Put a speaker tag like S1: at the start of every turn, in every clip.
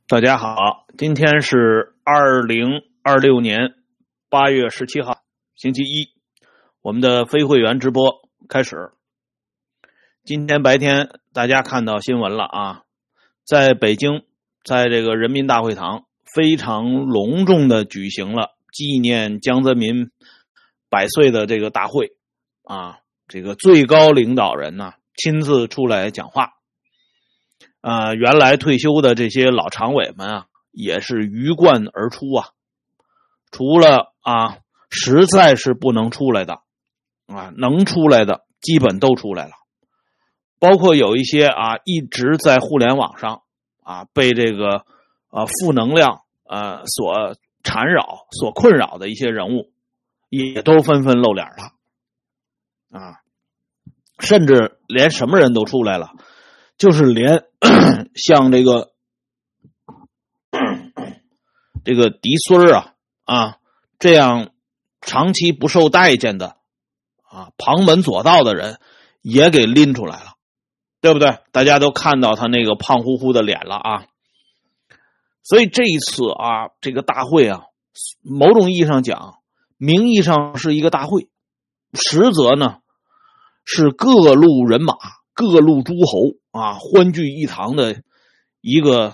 S1: 大家好，今天是2026年8月17号，星期一，我们的非会员直播开始。今天白天大家看到新闻了啊，在北京，在这个人民大会堂非常隆重的举行了纪念江泽民100岁的这个大会啊，这个最高领导人呢亲自出来讲话。原来退休的这些老常委们啊，也是鱼贯而出啊。除了实在是不能出来的能出来的基本都出来了。包括有一些一直在互联网上被这个负能量所缠绕、所困扰的一些人物，也都纷纷露脸了甚至连什么人都出来了。就是连像这个嫡孙这样长期不受待见的旁门左道的人也给拎出来了，对不对？大家都看到他那个胖乎乎的脸了啊。所以这一次这个大会某种意义上讲，名义上是一个大会，实则呢是各路人马、各路诸侯欢聚一堂的一个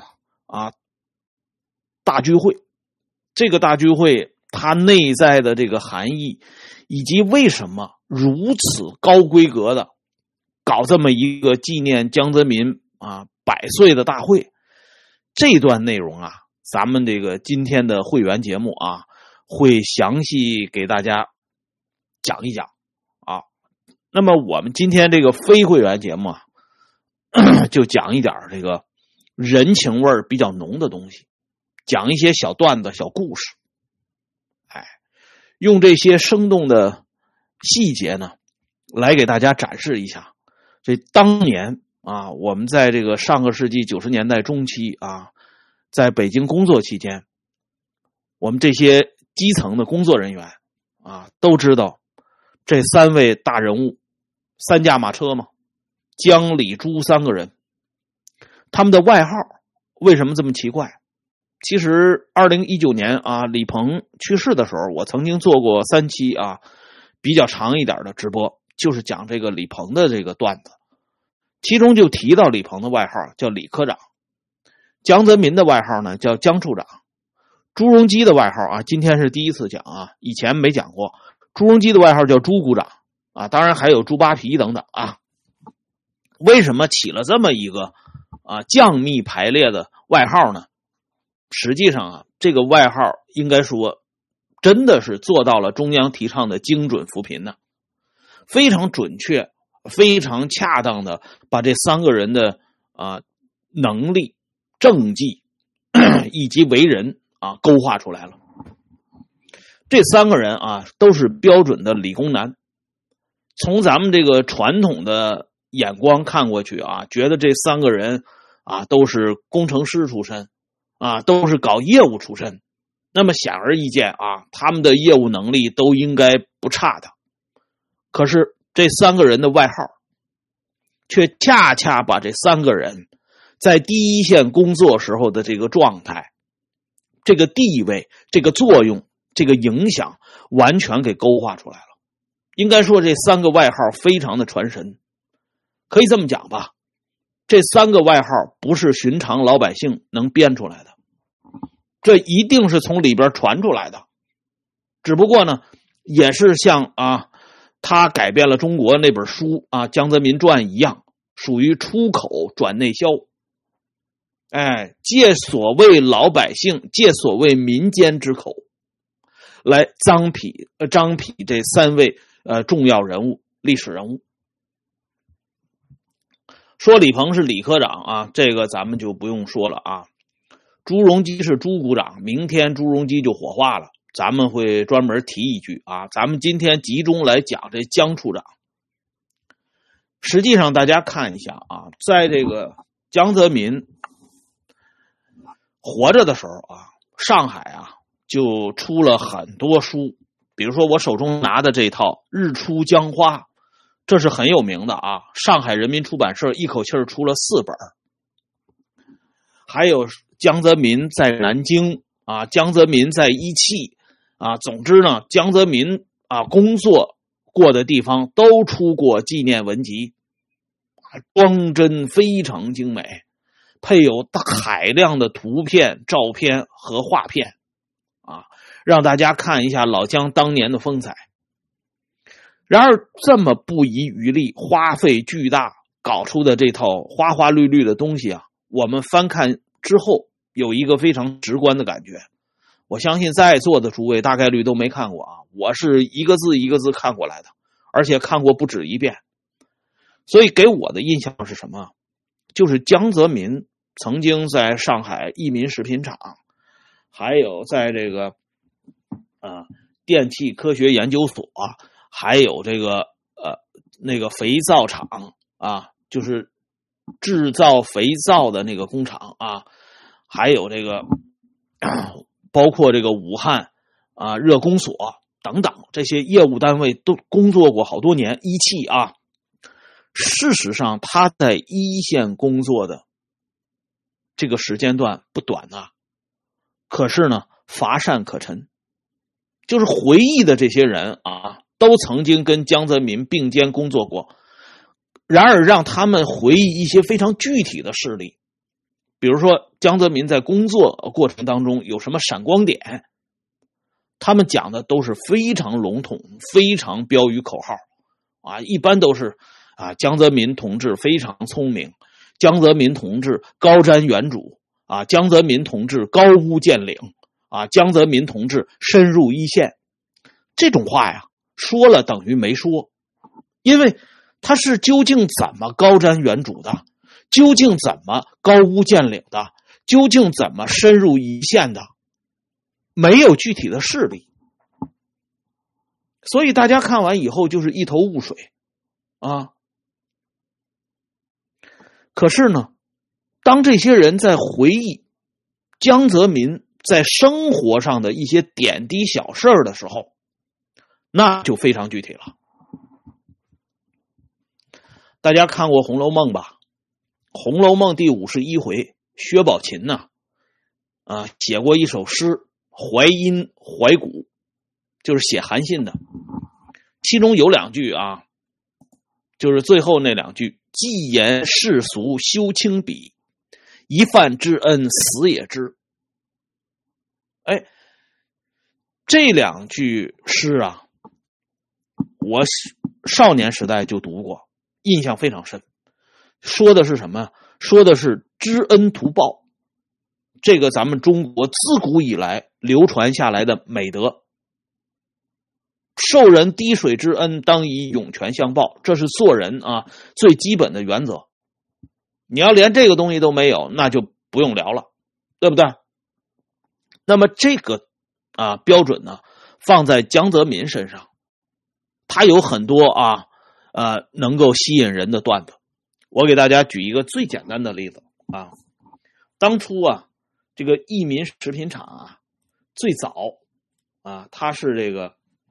S1: 大聚会。这个大聚会它内在的这个含义，以及为什么如此高规格的搞这么一个纪念江泽民100岁的大会，这段内容咱们这个今天的会员节目会详细给大家讲一讲那么我们今天这个非会员节目就讲一点这个人情味比较浓的东西，讲一些小段子、小故事，用这些生动的细节呢，来给大家展示一下，这当年我们在这个上个世纪90年代中期在北京工作期间，我们这些基层的工作人员都知道这3位大人物，3驾马车嘛。江、李、朱3个人，他们的外号为什么这么奇怪？其实2019年李鹏去世的时候，我曾经做过3期比较长一点的直播，就是讲这个李鹏的这个段子，其中就提到李鹏的外号叫李科长，江泽民的外号呢叫江处长，朱镕基的外号今天是第一次讲以前没讲过。朱镕基的外号叫朱股长当然还有猪扒皮等等为什么起了这么一个降密排列的外号呢？实际上这个外号应该说真的是做到了中央提倡的精准扶贫呢，非常准确、非常恰当的把这3个人的能力、政绩以及为人勾画出来了。这3个人都是标准的理工男。从咱们这个传统的眼光看过去觉得这3个人都是工程师出身都是搞业务出身。那么显而易见他们的业务能力都应该不差的。可是这3个人的外号却恰恰把这3个人在第一线工作时候的这个状态、这个地位、这个作用、这个影响完全给勾画出来了。应该说这3个外号非常的传神。可以这么讲吧，这3个外号不是寻常老百姓能编出来的，这一定是从里边传出来的。只不过呢，也是像他改变了中国那本书江泽民传一样，属于出口转内销。借所谓老百姓，借所谓民间之口，来张匹这3位重要人物、历史人物。说李鹏是李科长这个咱们就不用说了朱镕基是朱股长，明天朱镕基就火化了，咱们会专门提一句咱们今天集中来讲这江处长。实际上大家看一下在这个江泽民活着的时候上海就出了很多书，比如说我手中拿的这套《日出江花》，这是很有名的上海人民出版社一口气出了4本。还有江泽民在南京啊，江泽民在一汽啊，总之呢，江泽民啊工作过的地方都出过纪念文集，装帧非常精美，配有海量的图片、照片和画片啊，让大家看一下老姜当年的风采。然而这么不遗余力、花费巨大搞出的这套花花绿绿的东西啊，我们翻看之后有一个非常直观的感觉，我相信在座的诸位大概率都没看过啊，我是一个字一个字看过来的，而且看过不止一遍。所以给我的印象是什么？就是江泽民曾经在上海益民食品厂，还有在这个电气科学研究所，还有这个那个肥皂厂啊，就是制造肥皂的那个工厂啊，还有这个包括这个武汉啊热工所等等这些业务单位都工作过好多年，一汽啊。事实上他在一线工作的这个时间段不短啊，可是呢乏善可陈，就是回忆的这些人啊都曾经跟江泽民并肩工作过，然而让他们回忆一些非常具体的事例，比如说江泽民在工作过程当中有什么闪光点，他们讲的都是非常笼统、非常标语口号啊，一般都是啊，江泽民同志非常聪明，江泽民同志高瞻远瞩啊，江泽民同志高屋建瓴啊，江泽民同志深入一线。这种话呀，说了等于没说，因为他是究竟怎么高瞻远瞩的，究竟怎么高屋建瓴的，究竟怎么深入一线的，没有具体的事例，所以大家看完以后就是一头雾水啊。可是呢，当这些人在回忆江泽民在生活上的一些点滴小事的时候，那就非常具体了。大家看过《红楼梦》吧？《红楼梦》第51回，薛宝琴呢，写过一首诗，怀阴怀古，就是写韩信的。其中有两句啊，就是最后那两句：既言世俗休轻鄙，一饭之恩死也知。哎，这两句诗啊，我少年时代就读过，印象非常深。说的是什么？说的是知恩图报，这个咱们中国自古以来流传下来的美德。受人滴水之恩，当以涌泉相报，这是做人啊最基本的原则。你要连这个东西都没有，那就不用聊了，对不对？那么这个标准呢，放在江泽民身上，他有很多能够吸引人的段子。我给大家举一个最简单的例子啊，当初这个益民食品厂最早它是这个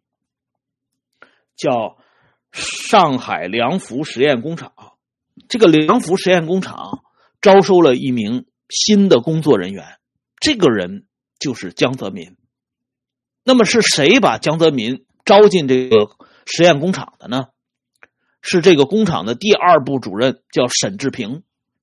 S1: 叫上海良福实验工厂，这个良福实验工厂招收了一名新的工作人员，这个人就是江泽民。那么是谁把江泽民招进这个实验工厂的呢？是这个工厂的第二部主任，叫沈志平。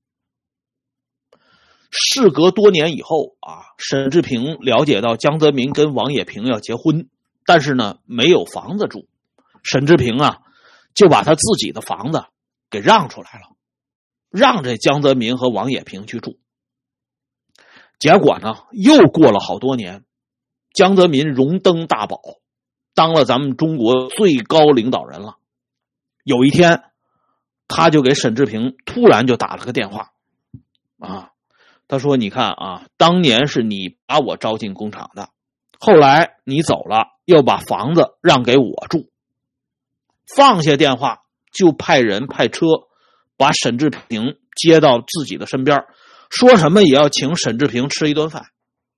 S1: 事隔多年以后沈志平了解到江泽民跟王冶平要结婚，但是呢没有房子住，沈志平就把他自己的房子给让出来了，让这江泽民和王冶平去住。结果呢又过了好多年，江泽民荣登大宝，当了咱们中国最高领导人了。有一天他就给沈志平突然就打了个电话他说你看当年是你把我招进工厂的，后来你走了，又把房子让给我住。放下电话就派车把沈志平接到自己的身边，说什么也要请沈志平吃一顿饭。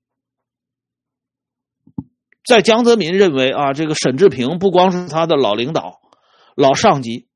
S1: 在江泽民认为这个沈志平不光是他的老领导老上级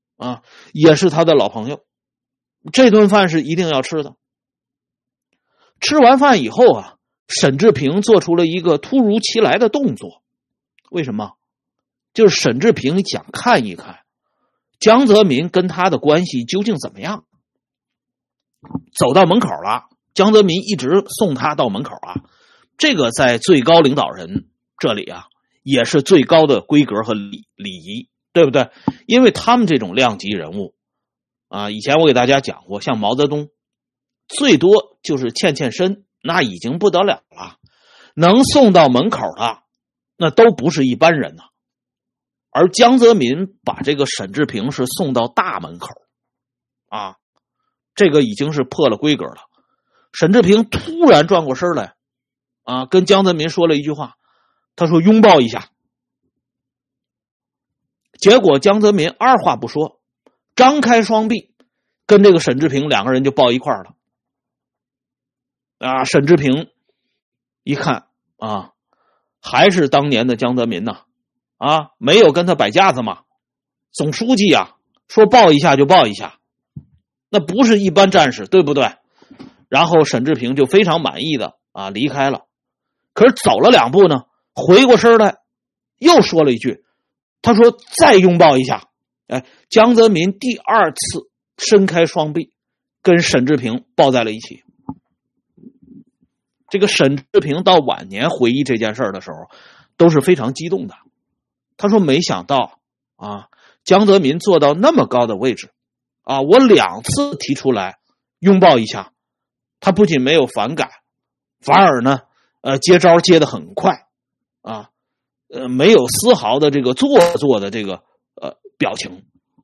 S1: 也是他的老朋友，这顿饭是一定要吃的。 吃完饭以后啊，沈志平做出了一个突如其来的动作。为什么？就是沈志平想看一看江泽民跟他的关系究竟怎么样。走到门口了，江泽民一直送他到门口啊，这个在最高领导人这里啊，也是最高的规格和礼仪，对不对？因为他们这种量级人物啊，以前我给大家讲过，像毛泽东最多就是欠身，那已经不得了了，能送到门口的那都不是一般人呐。而江泽民把这个沈志平是送到大门口啊，这个已经是破了规格了。沈志平突然转过身来啊，跟江泽民说了一句话，他说拥抱一下。结果江泽民二话不说，张开双臂跟这个沈志平两个人就抱一块了啊。沈志平一看啊，还是当年的江泽民呐，啊，没有跟他摆架子嘛，总书记啊，说抱一下就抱一下，那不是一般战士，对不对？然后沈志平就非常满意的啊离开了。可是走了两步呢，回过身来又说了一句，他说再拥抱一下。哎，江泽民第二次伸开双臂跟沈志平抱在了一起。这个沈志平到晚年回忆这件事的时候都是非常激动的。他说没想到啊，江泽民做到那么高的位置啊，我2次提出来拥抱一下，他不仅没有反感，反而呢接招接得很快啊，没有丝毫的这个做作的这个表情。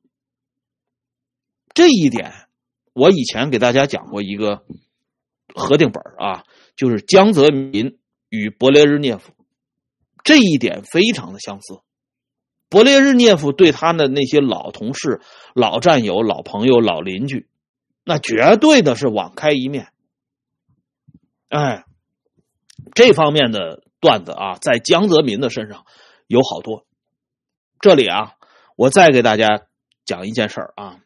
S1: 这一点我以前给大家讲过一个核定本啊，就是江泽民与勃列日涅夫，这一点非常的相似。勃列日涅夫对他的那些老同事、老战友、老朋友、老邻居，那绝对的是网开一面。哎，这方面的段子啊，在江泽民的身上有好多。这里啊，我再给大家讲一件事啊。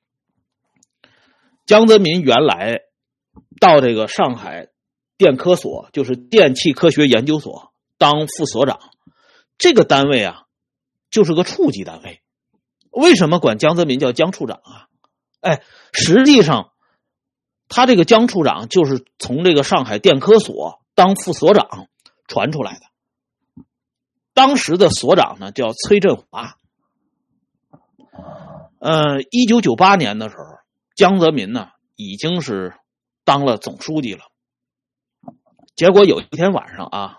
S1: 江泽民原来到这个上海电科所，就是电气科学研究所当副所长，这个单位啊，就是个处级单位。为什么管江泽民叫江处长啊？哎，实际上他这个江处长就是从这个上海电科所当副所长传出来的。当时的所长呢叫崔振华。1998年的时候，江泽民呢已经是当了总书记了。结果有一天晚上啊，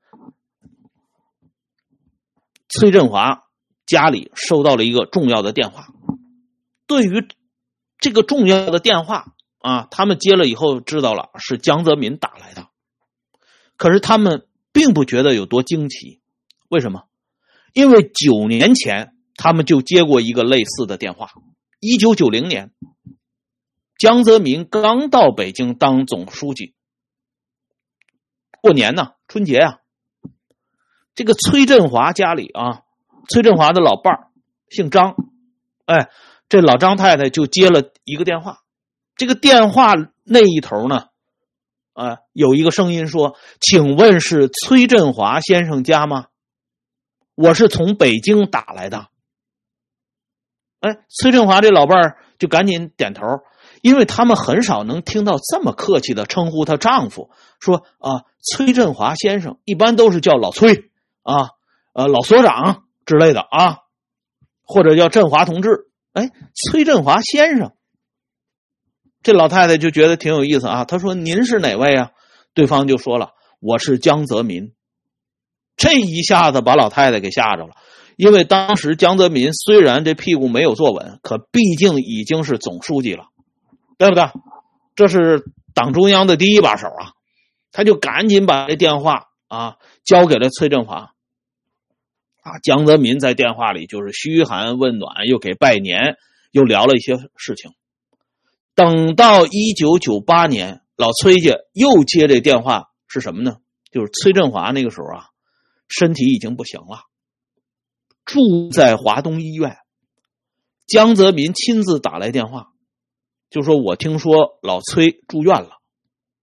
S1: 崔振华家里收到了一个重要的电话。对于这个重要的电话啊，他们接了以后知道了是江泽民打来的。可是他们并不觉得有多惊奇。为什么？因为9年前他们就接过一个类似的电话。1990年江泽民刚到北京当总书记，过年呢，春节啊，这个崔振华家里啊，崔振华的老伴儿姓张，哎，这老张太太就接了一个电话。这个电话那一头呢，有一个声音说：“请问是崔振华先生家吗？我是从北京打来的。”哎，崔振华这老伴儿就赶紧点头，因为他们很少能听到这么客气的称呼她丈夫，说啊，崔振华先生，一般都是叫老崔啊，老所长之类的啊，或者叫振华同志。哎，崔振华先生，这老太太就觉得挺有意思啊。她说：“您是哪位啊？”对方就说了：“我是江泽民。”这一下子把老太太给吓着了。因为当时江泽民虽然这屁股没有坐稳，可毕竟已经是总书记了，对不对？这是党中央的第一把手啊。他就赶紧把这电话啊交给了崔振华。江泽民在电话里就是嘘寒问暖，又给拜年，又聊了一些事情。等到1998年，老崔家又接这电话是什么呢？就是崔振华那个时候啊，身体已经不行了，住在华东医院。江泽民亲自打来电话，就说我听说老崔住院了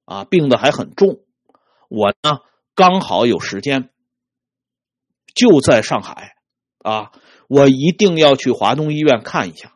S1: 啊，病得还很重。我呢刚好有时间，就在上海啊，我一定要去华东医院看一下，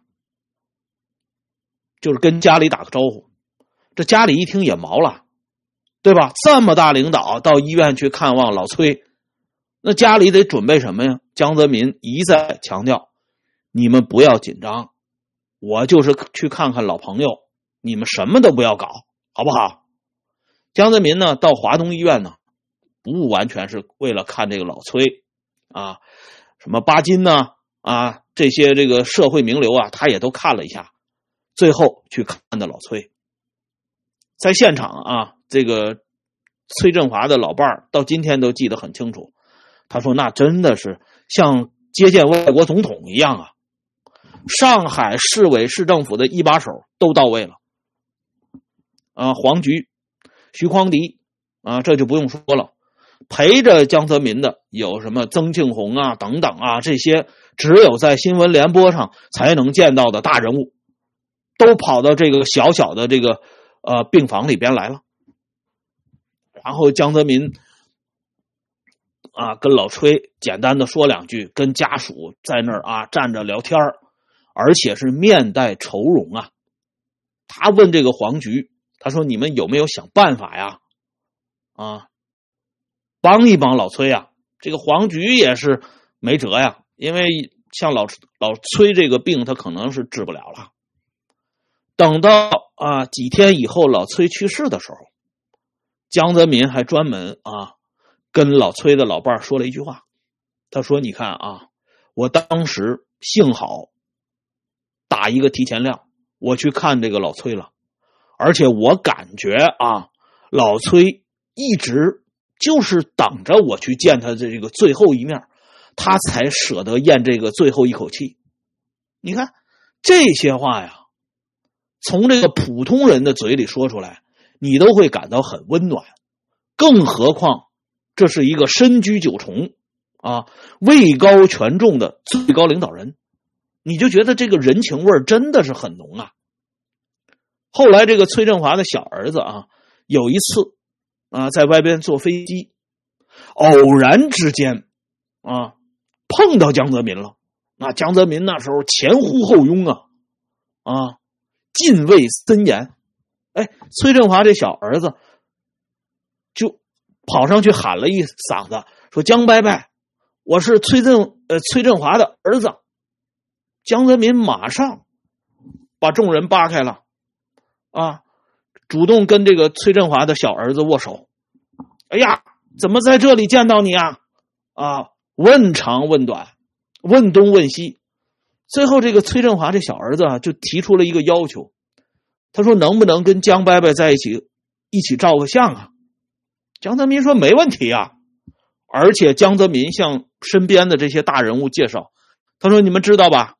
S1: 就是跟家里打个招呼。这家里一听也毛了，对吧？这么大领导到医院去看望老崔，那家里得准备什么呀？江泽民一再强调，你们不要紧张，我就是去看看老朋友，你们什么都不要搞，好不好？江泽民呢到华东医院呢，不完全是为了看这个老崔啊，什么巴金呢啊，这些这个社会名流啊，他也都看了一下，最后去看的老崔。在现场啊，这个崔振华的老伴儿到今天都记得很清楚，他说那真的是像接见外国总统一样啊，上海市委市政府的一把手都到位了啊，黄菊、徐匡迪啊，这就不用说了。陪着江泽民的有什么曾庆红啊等等啊，这些只有在新闻联播上才能见到的大人物，都跑到这个小小的这个病房里边来了。然后江泽民啊跟老崔简单的说两句，跟家属在那儿啊站着聊天，而且是面带愁容啊。他问这个黄菊，他说你们有没有想办法呀？啊，帮一帮老崔啊。这个黄菊也是没辙呀，因为像老崔这个病他可能是治不了了。等到啊几天以后老崔去世的时候，江泽民还专门啊跟老崔的老伴说了一句话，他说你看啊，我当时幸好打一个提前量，我去看这个老崔了，而且我感觉啊老崔一直就是等着我去见他的这个最后一面，他才舍得咽这个最后一口气。你看这些话呀，从这个普通人的嘴里说出来，你都会感到很温暖，更何况这是一个身居九重啊位高权重的最高领导人，你就觉得这个人情味真的是很浓啊。后来这个崔振华的小儿子啊，有一次啊在外边坐飞机，偶然之间啊碰到江泽民了。那江泽民那时候前呼后拥啊敬畏森严。哎，崔振华这小儿子就跑上去喊了一嗓子，说江伯伯，我是崔振华的儿子。江泽民马上把众人扒开了啊，主动跟这个崔振华的小儿子握手。哎呀，怎么在这里见到你啊？啊，问长问短，问东问西。最后这个崔振华这小儿子啊，就提出了一个要求，他说能不能跟江伯伯在一起照个相啊？江泽民说没问题啊。而且江泽民向身边的这些大人物介绍，他说你们知道吧，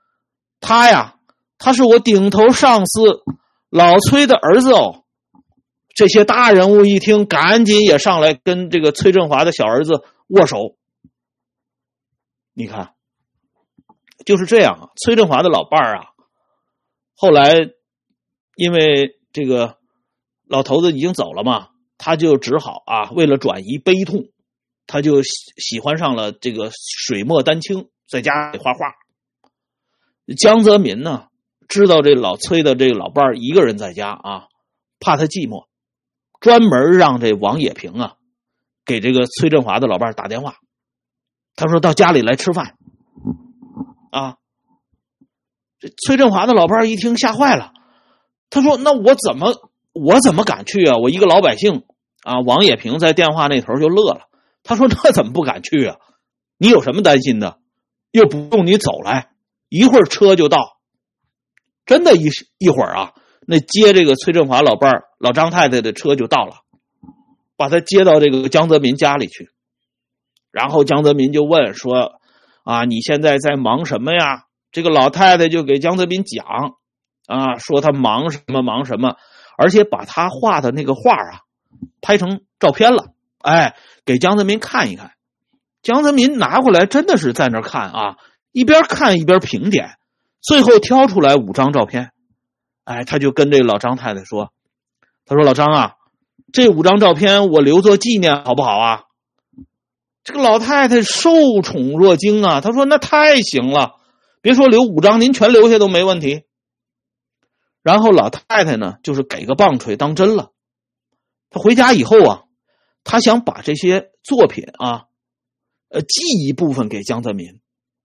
S1: 他是我顶头上司老崔的儿子哦。这些大人物一听，赶紧也上来跟这个崔振华的小儿子握手。你看就是这样啊。崔振华的老伴儿啊，后来因为这个老头子已经走了嘛，他就只好啊为了转移悲痛，他就喜欢上了这个水墨丹青，在家里画画。江泽民呢知道这老崔的这个老伴儿一个人在家啊，怕他寂寞，专门让这王野平啊给这个崔振华的老伴儿打电话，他说到家里来吃饭啊。这崔振华的老伴儿一听吓坏了，他说那我怎么敢去啊？我一个老百姓啊。王野平在电话那头就乐了，他说那怎么不敢去啊？你有什么担心的？又不用你走来，一会儿车就到。真的一会儿啊，那接这个崔振华老伴儿老张太太的车就到了，把他接到这个江泽民家里去。然后江泽民就问说啊，你现在在忙什么呀？这个老太太就给江泽民讲啊，说他忙什么，而且把他画的那个画啊拍成照片了，哎，给江泽民看一看。江泽民拿过来真的是在那看啊，一边看一边评点，最后挑出来5张照片。哎，他就跟这老张太太说，他说老张啊， 这5张照片我留作纪念好不好啊？这个老太太受宠若惊啊，她说那太行了，别说留5张，您全留下都没问题。然后老太太呢，就是给个棒槌当真了。她回家以后啊，她想把这些作品啊，寄一部分给江泽民，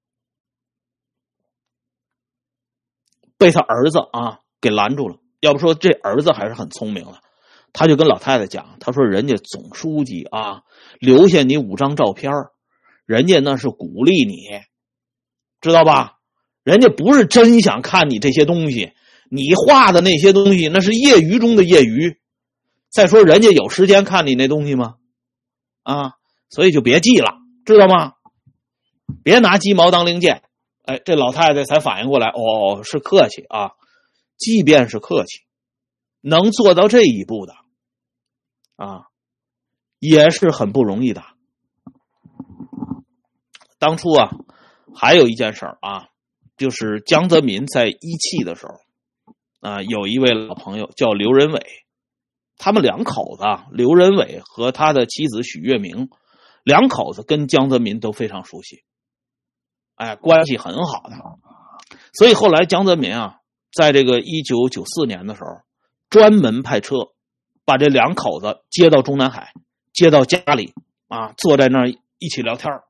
S1: 被他儿子啊给拦住了。要不说这儿子还是很聪明的，他就跟老太太讲，他说人家总书记啊留下你5张照片，人家那是鼓励你，知道吧？人家不是真想看你这些东西，你画的那些东西那是业余中的业余。再说人家有时间看你那东西吗？啊，所以就别记了，知道吗？别拿鸡毛当令箭。哎，这老太太才反应过来，哦，是客气啊。即便是客气，能做到这一步的啊，也是很不容易的。当初啊，还有一件事啊，就是江泽民在17的时候啊，有一位老朋友叫刘仁伟，他们2口子啊，刘仁伟和他的妻子许月明，2口子跟江泽民都非常熟悉，哎，关系很好的。所以后来江泽民啊，在这个1994年的时候，专门派车把这2口子接到中南海，接到家里啊，坐在那儿一起聊天。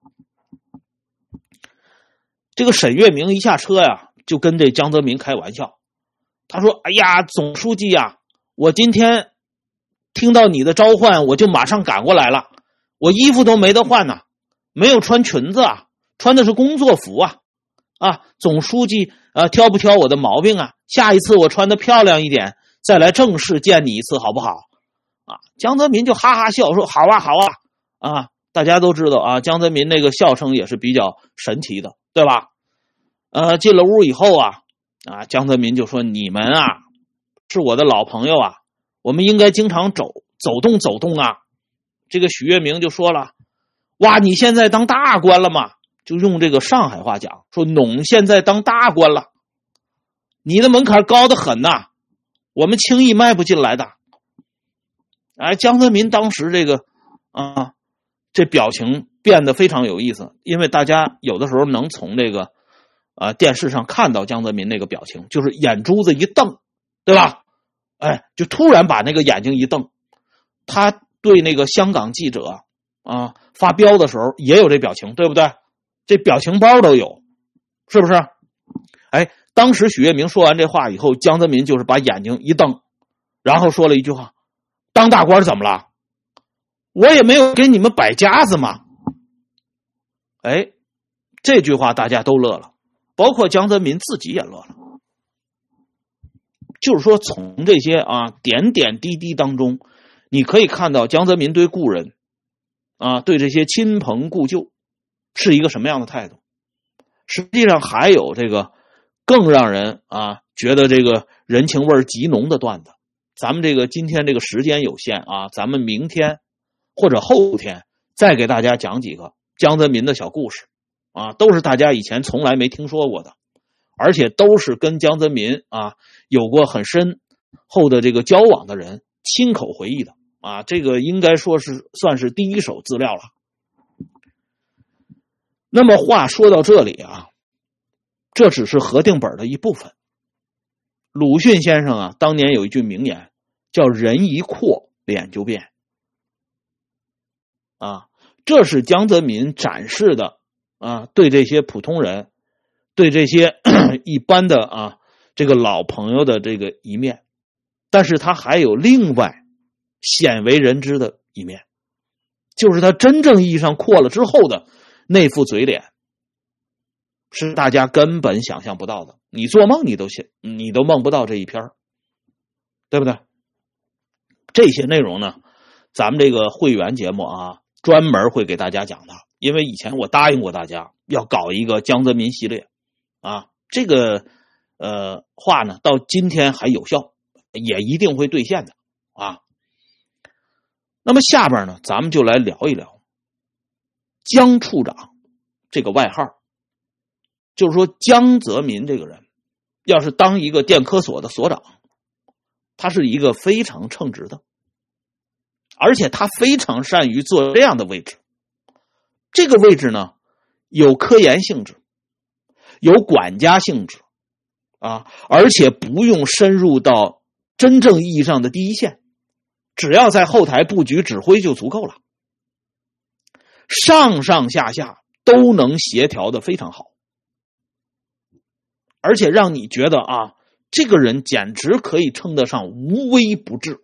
S1: 这个沈月明一下车呀，就跟这江泽民开玩笑，他说：“哎呀，总书记呀，我今天听到你的召唤，我就马上赶过来了，我衣服都没得换呢，没有穿裙子啊，穿的是工作服啊。啊，总书记挑不挑我的毛病啊？下一次我穿的漂亮一点，再来正式见你一次好不好？”啊，江泽民就哈哈笑说：“好啊，好啊。”啊，大家都知道啊，江泽民那个笑声也是比较神奇的，对吧？进了屋以后啊，江泽民就说：“你们啊，是我的老朋友啊，我们应该经常走动走动啊。”这个许月明就说了：“哇，你现在当大官了吗？”就用这个上海话讲，说侬现在当大官了，你的门槛高得很呐，我们轻易迈不进来的。哎，江泽民当时这个这表情变得非常有意思，因为大家有的时候能从这个电视上看到江泽民那个表情，就是眼珠子一瞪，对吧？哎，就突然把那个眼睛一瞪。他对那个香港记者发飙的时候也有这表情，对不对？这表情包都有，是不是？哎，当时许月明说完这话以后，江泽民就是把眼睛一瞪，然后说了一句话：“当大官怎么了？我也没有给你们摆架子嘛。”哎，这句话大家都乐了，包括江泽民自己也乐了。就是说，从这些点点滴滴当中，你可以看到江泽民对故人对这些亲朋故旧是一个什么样的态度。实际上还有这个更让人觉得这个人情味极浓的段子。咱们这个今天这个时间有限咱们明天或者后天再给大家讲几个江泽民的小故事都是大家以前从来没听说过的，而且都是跟江泽民有过很深厚的这个交往的人亲口回忆的这个应该说是算是第一手资料了。那么话说到这里这只是核定本的一部分。鲁迅先生当年有一句名言叫人一阔脸就变这是江泽民展示的对这些普通人，对这些一般的这个老朋友的这个一面。但是他还有另外鲜为人知的一面，就是他真正意义上阔了之后的那副嘴脸，是大家根本想象不到的，你做梦你都梦不到这一篇，对不对？这些内容呢，咱们这个会员节目专门会给大家讲的，因为以前我答应过大家要搞一个江泽民系列这个话呢到今天还有效，也一定会兑现的那么下边呢，咱们就来聊一聊江处长这个外号。就是说江泽民这个人要是当一个电科所的所长，他是一个非常称职的。 而且他非常善于做这样的位置。这个位置呢，有科研性质，有管家性质啊，而且不用深入到真正意义上的第一线，只要在后台布局指挥就足够了。上上下下都能协调的非常好，而且让你觉得啊，这个人简直可以称得上无微不至。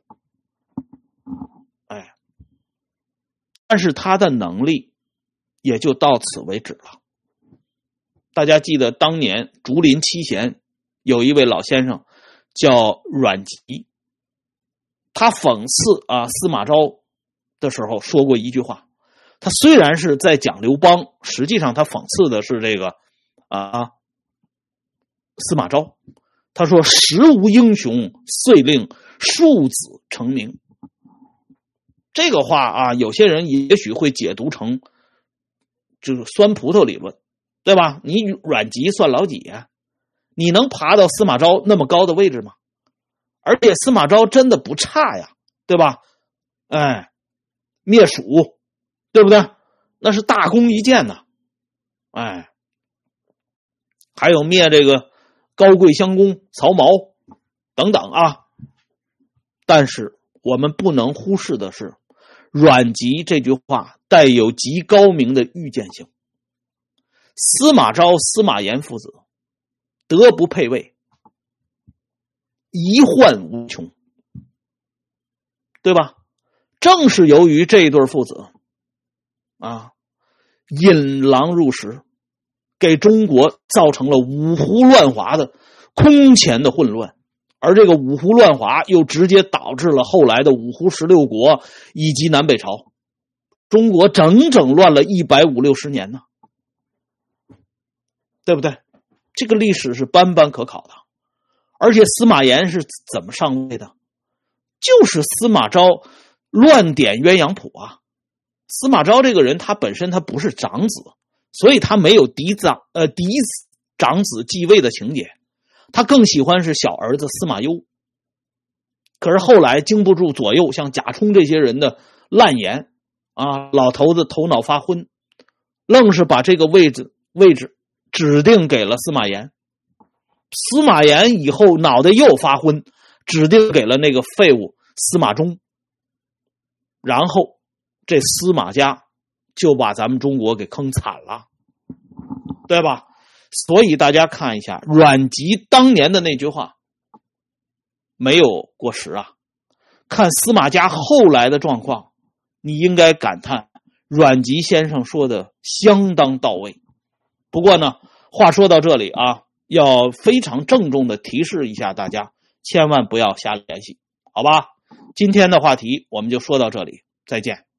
S1: 但是他的能力也就到此为止了。大家记得当年竹林七贤有一位老先生叫阮籍，他讽刺司马昭的时候说过一句话，他虽然是在讲刘邦，实际上他讽刺的是这个司马昭。他说时无英雄，遂令庶子成名。这个话有些人也许会解读成就是酸葡萄理论，对吧？你阮籍算老几呀？你能爬到司马昭那么高的位置吗？而且司马昭真的不差呀，对吧？灭蜀，对不对？那是大功一件呐。还有灭这个高贵襄公曹髦等等啊。但是我们不能忽视的是，阮籍这句话带有极高明的预见性。司马昭、司马炎父子德不配位，遗患无穷，对吧？正是由于这一对父子引狼入室，给中国造成了五胡乱华的空前的混乱，而这个五胡乱华又直接导致了后来的五胡16国以及南北朝，中国整整乱了150-160年呢，对不对？这个历史是斑斑可考的。而且司马炎是怎么上位的？就是司马昭乱点鸳鸯谱啊。司马昭这个人他本身他不是长子，所以他没有嫡长子继位的情节，他更喜欢是小儿子司马攸。可是后来经不住左右像贾充这些人的烂言老头子头脑发昏，愣是把这个位置指定给了司马炎。司马炎以后脑袋又发昏，指定给了那个废物司马衷。然后这司马家就把咱们中国给坑惨了，对吧？所以大家看一下阮籍当年的那句话没有过时啊。看司马家后来的状况，你应该感叹阮籍先生说的相当到位。不过呢，话说到这里要非常郑重的提示一下大家，千万不要瞎联系，好吧？今天的话题我们就说到这里，再见。